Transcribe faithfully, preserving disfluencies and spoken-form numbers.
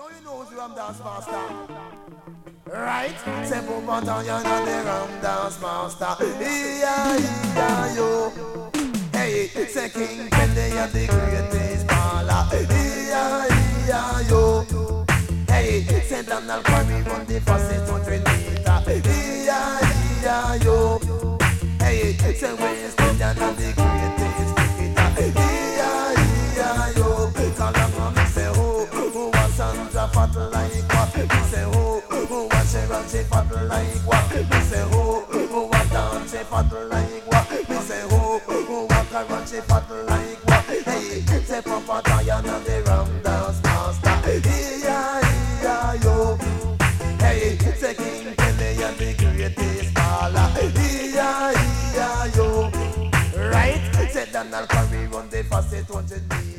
Now you know who's the Ram Dance Master. Right? Say Papa Tanya and the Ram Dance Master. Yeah, yeah, yo. Hey, say King Pele and the greatest baller. Yeah, yeah, yo. Hey, say Donald Quarry run the fastest hundred meter. Yeah, yeah, yo. Hey, say West Indian and the greatest cricketer. Yeah, yeah, yo. Kalama me say ho, who was Sandra fat like what? Me say ho, who was Cheryl she fat like what? Me say ho, who was Dan she fat like what? Me say ho, who was Karen she fat like what? Hey, say Papa Diane and the Ram Dance Master. Yeah, yeah, yo. Hey, say King Kelly and the greatest baller. Yeah, yeah, yo. Right? Say Donald Curry run the fastest hundred meters.